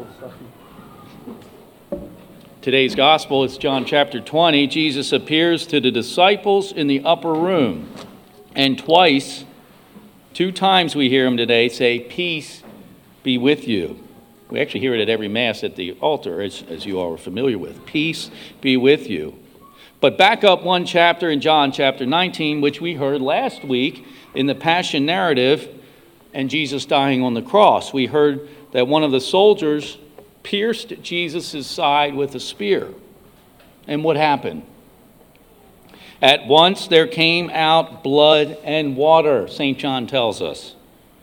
Today's gospel is John chapter 20. Jesus appears to the disciples in the upper room. And two times we hear him today say, "Peace be with you." We actually hear it at every Mass at the altar, as you all are familiar with. Peace be with you. But back up one chapter in John chapter 19, which we heard last week in the Passion narrative and Jesus dying on the cross. We heard that one of the soldiers pierced Jesus' side with a spear. And what happened? At once there came out blood and water, St. John tells us.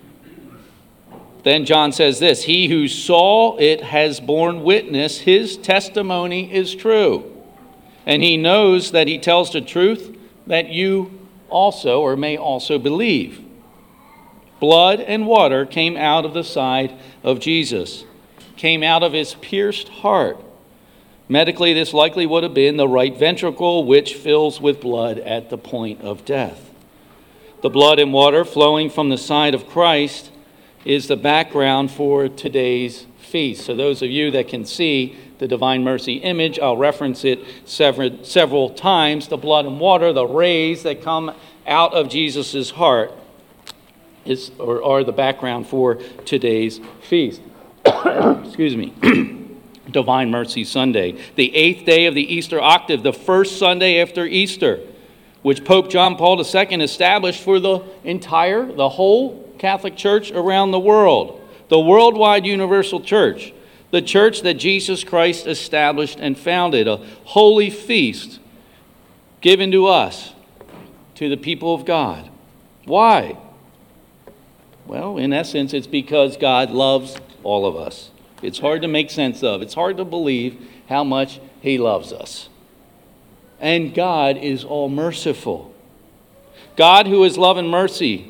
Then John says this, "He who saw it has borne witness, his testimony is true. And he knows that he tells the truth, that you also or may also believe." Blood and water came out of the side of Jesus, came out of his pierced heart. Medically, this likely would have been the right ventricle, which fills with blood at the point of death. The blood and water flowing from the side of Christ is the background for today's feast. So those of you that can see the Divine Mercy image, I'll reference it several times. The blood and water, the rays that come out of Jesus' heart, are the background for today's feast. Excuse me. Divine Mercy Sunday, the 8th day of the Easter octave, the first Sunday after Easter, which Pope John Paul II established for the whole Catholic Church around the world, the worldwide universal church, the church that Jesus Christ established and founded, a holy feast given to us, to the people of God. Why? Well, in essence, it's because God loves all of us. It's hard to make sense of. It's hard to believe how much he loves us. And God is all merciful. God, who is love and mercy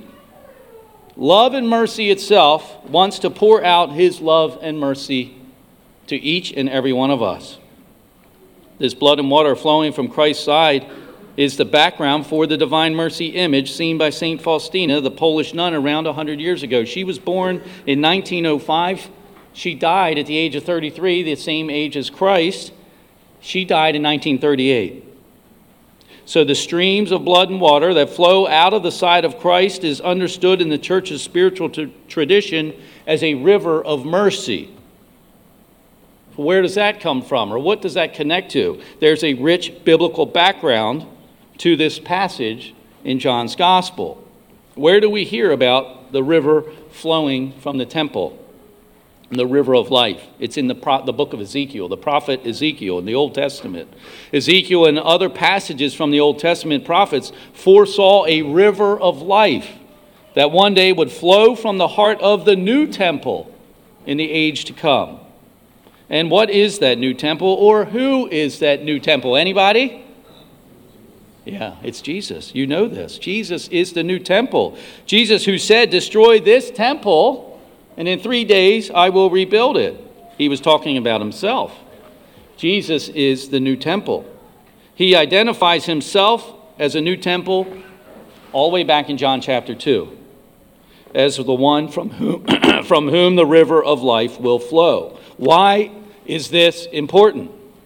itself, wants to pour out his love and mercy to each and every one of us. This blood and water flowing from Christ's side is the background for the Divine Mercy image seen by St. Faustina, the Polish nun, around 100 years ago. She was born in 1905. She died at the age of 33, the same age as Christ. She died in 1938. So the streams of blood and water that flow out of the side of Christ is understood in the Church's spiritual tradition as a river of mercy. Where does that come from, or what does that connect to? There's a rich biblical background to this passage in John's Gospel. Where do we hear about the river flowing from the temple? The river of life. It's in the book of Ezekiel, the prophet Ezekiel in the Old Testament. Ezekiel and other passages from the Old Testament prophets foresaw a river of life that one day would flow from the heart of the new temple in the age to come. And what is that new temple, or who is that new temple? Anybody? Yeah, it's Jesus. You know this. Jesus is the new temple. Jesus, who said, "Destroy this temple, and in 3 days I will rebuild it." He was talking about himself. Jesus is the new temple. He identifies himself as a new temple all the way back in John chapter 2, as the one from whom the river of life will flow. Why is this important?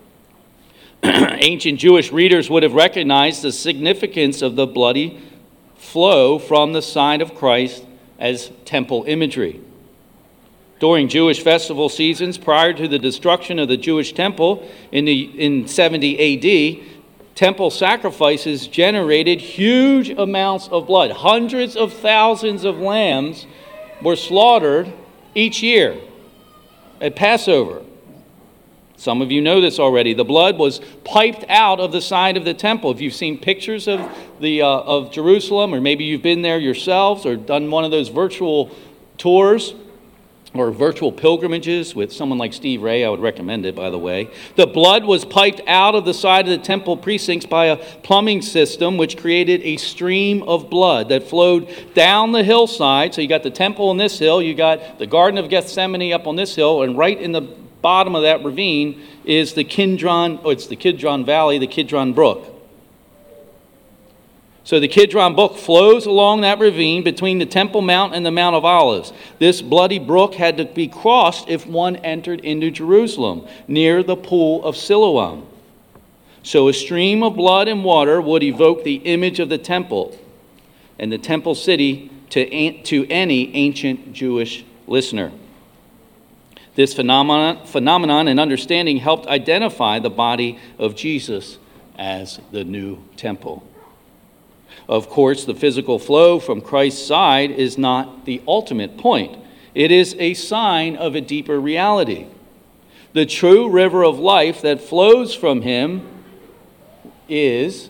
Ancient Jewish readers would have recognized the significance of the bloody flow from the side of Christ as temple imagery. During Jewish festival seasons prior to the destruction of the Jewish temple in 70 AD, temple sacrifices generated huge amounts of blood. Hundreds of thousands of lambs were slaughtered each year at Passover. Some of you know this already. The blood was piped out of the side of the temple. If you've seen pictures of Jerusalem, or maybe you've been there yourselves or done one of those virtual tours or virtual pilgrimages with someone like Steve Ray, I would recommend it, by the way. The blood was piped out of the side of the temple precincts by a plumbing system which created a stream of blood that flowed down the hillside. So you got the temple on this hill, you got the Garden of Gethsemane up on this hill, and right in the bottom of that ravine is the Kidron Valley, the Kidron Brook. So the Kidron Brook flows along that ravine between the Temple Mount and the Mount of Olives. This bloody brook had to be crossed if one entered into Jerusalem, near the pool of Siloam. So a stream of blood and water would evoke the image of the temple and the temple city to any ancient Jewish listener. This phenomenon and understanding helped identify the body of Jesus as the new temple. Of course, the physical flow from Christ's side is not the ultimate point. It is a sign of a deeper reality. The true river of life that flows from him is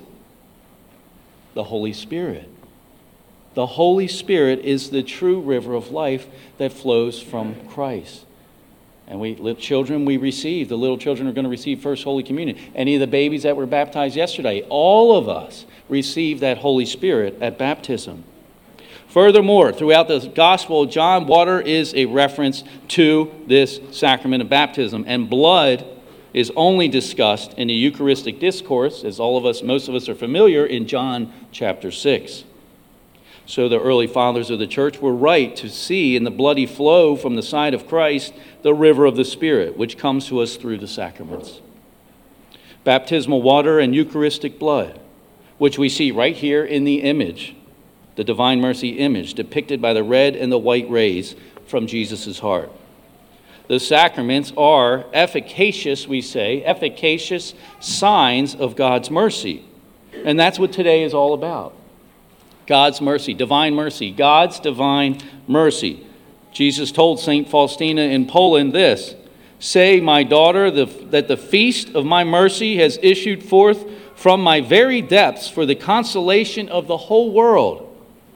the Holy Spirit. The Holy Spirit is the true river of life that flows from Christ. And we little children receive. The little children are going to receive First Holy Communion. Any of the babies that were baptized yesterday, all of us receive that Holy Spirit at baptism. Furthermore, throughout the Gospel of John, water is a reference to this sacrament of baptism, and blood is only discussed in the Eucharistic discourse, as most of us are familiar, in John chapter 6. So the early fathers of the church were right to see in the bloody flow from the side of Christ the river of the Spirit, which comes to us through the sacraments. Baptismal water and Eucharistic blood, which we see right here in the image, the Divine Mercy image, depicted by the red and the white rays from Jesus' heart. The sacraments are efficacious, we say, efficacious signs of God's mercy. And that's what today is all about. God's mercy, God's divine mercy. Jesus told St. Faustina in Poland this, "Say, my daughter, that the feast of my mercy has issued forth from my very depths for the consolation of the whole world."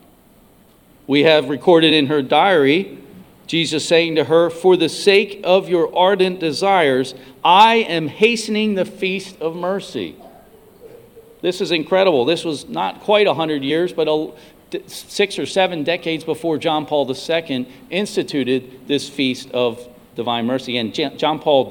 We have recorded in her diary, Jesus saying to her, "For the sake of your ardent desires, I am hastening the feast of mercy." This is incredible. This was not quite 100 years, but 6 or 7 decades before John Paul II instituted this feast of divine mercy. And John Paul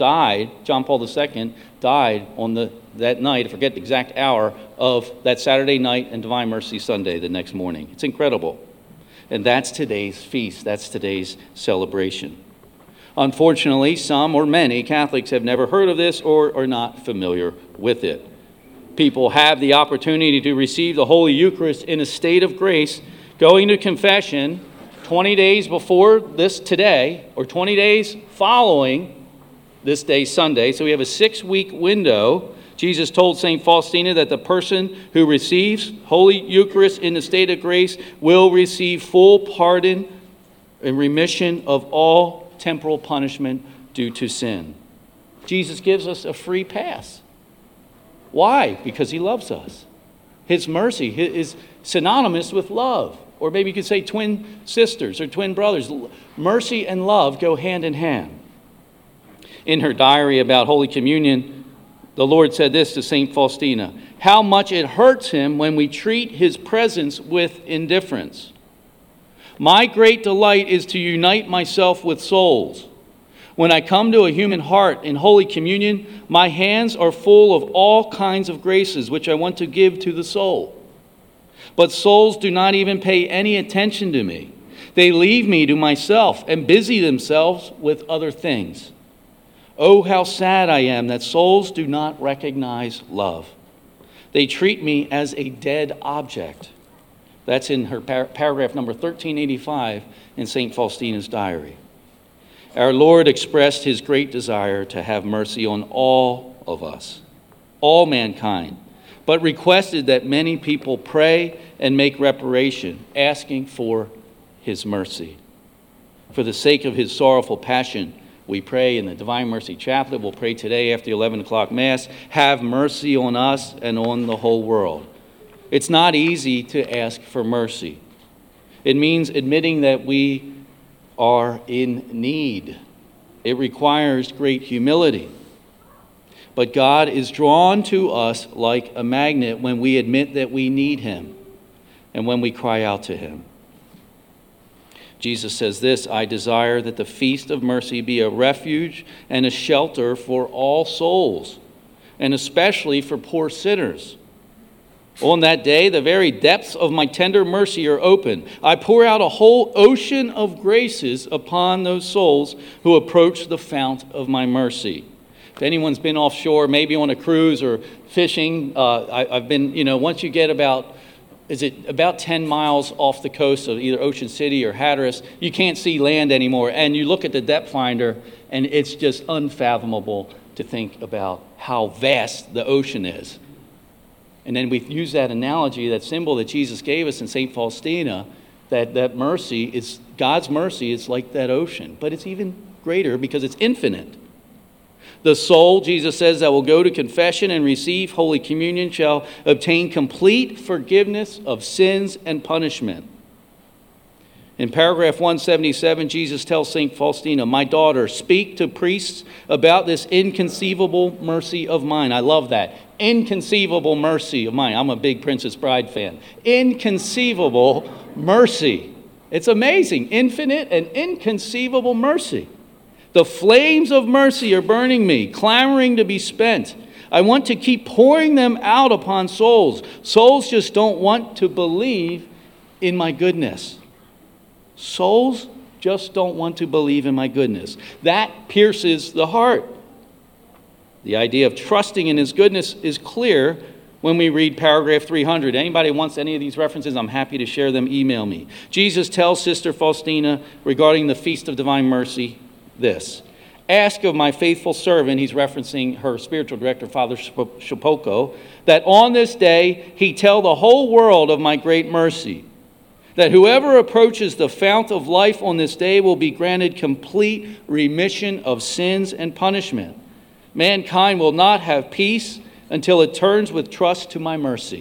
II died on that night, I forget the exact hour, of that Saturday night and Divine Mercy Sunday the next morning. It's incredible. And that's today's feast. That's today's celebration. Unfortunately, some or many Catholics have never heard of this or are not familiar with it. People have the opportunity to receive the Holy Eucharist in a state of grace, going to confession 20 days before this today, or 20 days following this day, Sunday. So we have a 6-week window. Jesus told St. Faustina that the person who receives Holy Eucharist in the state of grace will receive full pardon and remission of all temporal punishment due to sin. Jesus gives us a free pass. Why? Because he loves us. His mercy is synonymous with love. Or maybe you could say twin sisters or twin brothers. Mercy and love go hand in hand. In her diary about Holy Communion, the Lord said this to St. Faustina, "How much it hurts him when we treat his presence with indifference. My great delight is to unite myself with souls. When I come to a human heart in Holy Communion, my hands are full of all kinds of graces which I want to give to the soul. But souls do not even pay any attention to me. They leave me to myself and busy themselves with other things. Oh, how sad I am that souls do not recognize love. They treat me as a dead object." That's in her paragraph number 1385 in St. Faustina's diary. Our Lord expressed his great desire to have mercy on all of us, all mankind, but requested that many people pray and make reparation, asking for his mercy. For the sake of his sorrowful passion, we pray in the Divine Mercy Chaplet, we'll pray today after the 11 o'clock Mass, have mercy on us and on the whole world. It's not easy to ask for mercy. It means admitting that we are in need. It requires great humility. But God is drawn to us like a magnet when we admit that we need him and when we cry out to him. Jesus says this, "I desire that the feast of mercy be a refuge and a shelter for all souls, and especially for poor sinners. On that day, the very depths of my tender mercy are open. I pour out a whole ocean of graces upon those souls who approach the fount of my mercy. If anyone's been offshore, maybe on a cruise or fishing, I've been, once you get about 10 miles off the coast of either Ocean City or Hatteras, you can't see land anymore. And you look at the depth finder, and it's just unfathomable to think about how vast the ocean is. And then we use that analogy, that symbol that Jesus gave us in St. Faustina, that mercy is, God's mercy is like that ocean. But it's even greater because it's infinite. The soul, Jesus says, that will go to confession and receive Holy Communion shall obtain complete forgiveness of sins and punishment. In paragraph 177, Jesus tells St. Faustina, "My daughter, speak to priests about this inconceivable mercy of mine." I love that. Inconceivable mercy of mine. I'm a big Princess Bride fan. Inconceivable mercy. It's amazing. Infinite and inconceivable mercy. The flames of mercy are burning me, clamoring to be spent. I want to keep pouring them out upon souls. Souls just don't want to believe in my goodness. Souls just don't want to believe in my goodness. That pierces the heart. The idea of trusting in his goodness is clear when we read paragraph 300. Anybody wants any of these references, I'm happy to share them. Email me. Jesus tells Sister Faustina regarding the Feast of Divine Mercy this: "Ask of my faithful servant," he's referencing her spiritual director, Father Shapoko, "that on this day he tell the whole world of my great mercy, that whoever approaches the fount of life on this day will be granted complete remission of sins and punishment. Mankind will not have peace until it turns with trust to my mercy."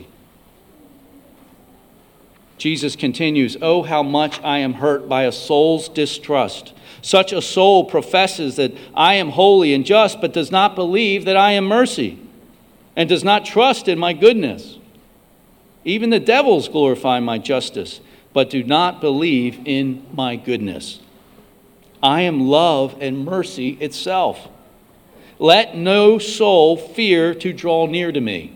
Jesus continues, "Oh, how much I am hurt by a soul's distrust. Such a soul professes that I am holy and just, but does not believe that I am mercy, and does not trust in my goodness. Even the devils glorify my justice, but do not believe in my goodness. I am love and mercy itself. Let no soul fear to draw near to me,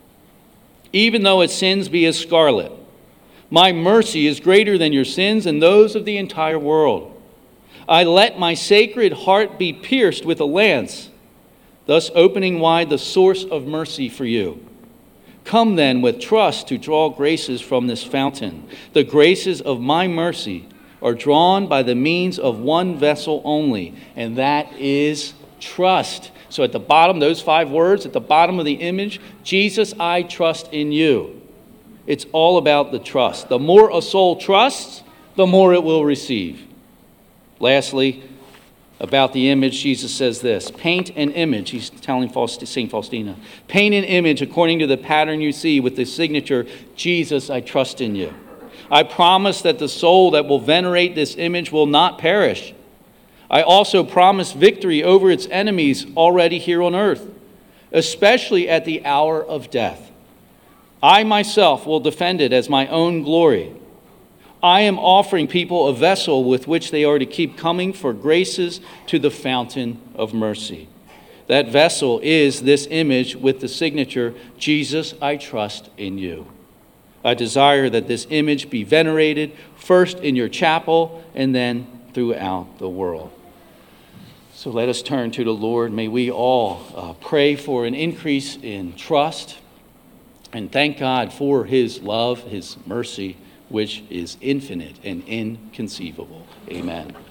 even though its sins be as scarlet. My mercy is greater than your sins and those of the entire world. I let my sacred heart be pierced with a lance, thus opening wide the source of mercy for you. Come then with trust to draw graces from this fountain. The graces of my mercy are drawn by the means of one vessel only, and that is trust." So at the bottom, those 5 words, at the bottom of the image, Jesus, I trust in you. It's all about the trust. The more a soul trusts, the more it will receive. Lastly, about the image, Jesus says this: paint an image. He's telling St. Faustina, paint an image according to the pattern you see with the signature, Jesus, I trust in you. I promise that the soul that will venerate this image will not perish. I also promise victory over its enemies already here on earth, especially at the hour of death. I myself will defend it as my own glory. I am offering people a vessel with which they are to keep coming for graces to the fountain of mercy. That vessel is this image with the signature, Jesus, I trust in you. I desire that this image be venerated first in your chapel and then throughout the world. So let us turn to the Lord. May we all pray for an increase in trust and thank God for his love, his mercy, which is infinite and inconceivable. Amen.